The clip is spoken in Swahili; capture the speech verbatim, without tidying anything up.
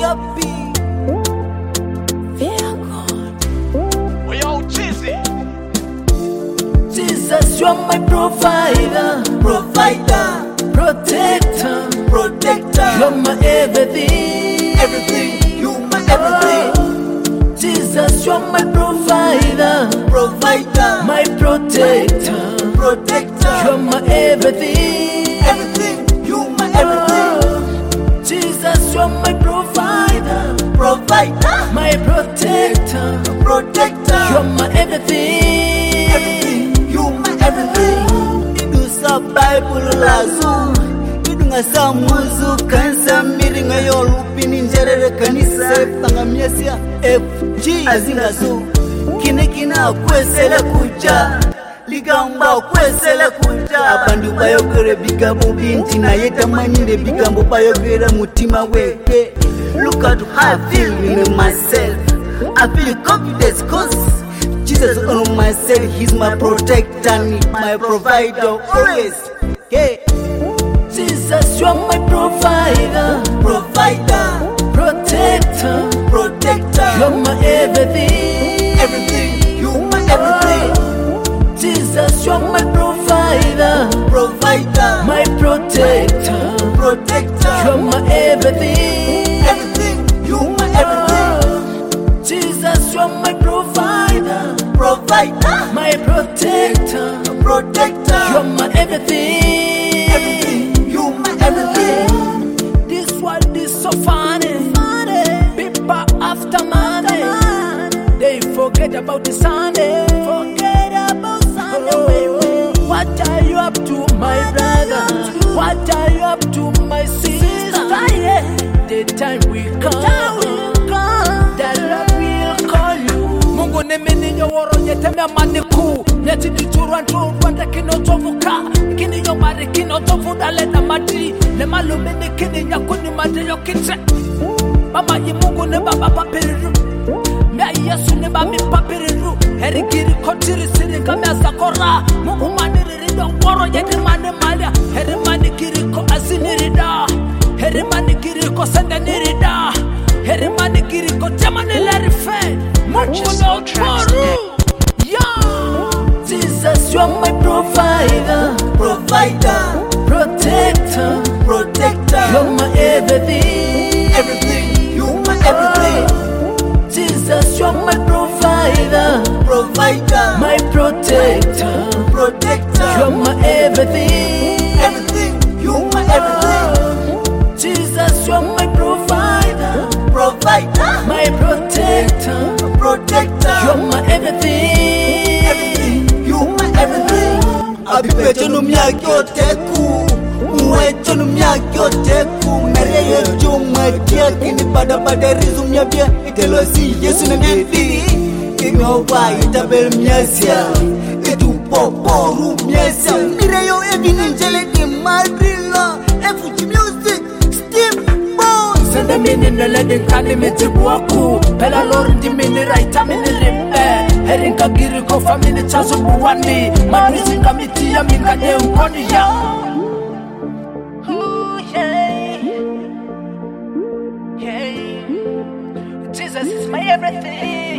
happy. Fear God. Oh, yo, Jizzy. Jesus, you're my provider, Provider, protector, protector, you're my everything. everything, you my everything. Jesus, you're my provider, Provider, my protector, protector, you're my everything. everything, you my everything. Jesus, you're my provider, Provider, my protector, protector, you're my everything. everything, you my everything. Idusa Bible lazo, idunga samuzu kansa miringa yolupi ninjerere kanisa pangamyesia F G azingazo kine kina kwesele kuja ligamba kwesele kuja abandu bayogere bigambo binti na yetamanyire bigambo bayogere mutima weke. Look at how I feel in myself. I feel confidence cause Jesus on my side. He's my protector and my provider always. Yeah. Jesus, you're my provider, Provider, protector, protector, you're my everything. everything, you my everything. Jesus, you're my provider, Provider, my protector, protector, you're my everything. everything, you my everything. Jesus, you're my provider, Provider, my protector, protector, you're my everything. everything, you my everything. This world is so funny. People after money, they forget about the Sunday. Forget about Sunday. Oh, what are you up to, my brother? What are you up to, my sister? The time will come, that love will call you. Mungu ne mini yo woro yeteme maniku. Neti di turantu wanda kino tovuka. Kini yo mari kino tovuda leta mati. Le malume ne kini nyakuni mate yo kitse. Mama ye Mungu ne baba papiriru. Mea Yesu ne mami papiriru. Heri giri kotiri siri kame asakora. Mungu maniri do woro yete mane malia. Heri mani giri ko asinirida. Heri mani giri ko sende nirida. Heri mani giri ko jamani leri fe. Mungu no toru. Yeah. Jesus, you're my provider, Provider, protector, protector, you're my everything. everything, you my everything. Jesus, you're my provider, Provider, my protector, protector, you're my everything. everything, you my everything. Jesus, you're my provider, Provider, my protector, protector, you're my everything. everything, you my everything. Abipecho no myakyo teku, mwecho no myakyo teku. Mereye chuma kiaki ni bada bada rizu myabia. Itelo si Yesu na myabiri, ingowa itabel myasya. Itu poporu myasya. Mireyo evi ninjele di madrila. Efuji music, Steve Bones. Send me in the leading calimity waku. Pella Lord di mini right time in the limbe. Herinka giri ko family chazo buwani. Madrizi kamiti ya mingane ukoni ya. Ooh, yeah. Yeah. Jesus is my everything.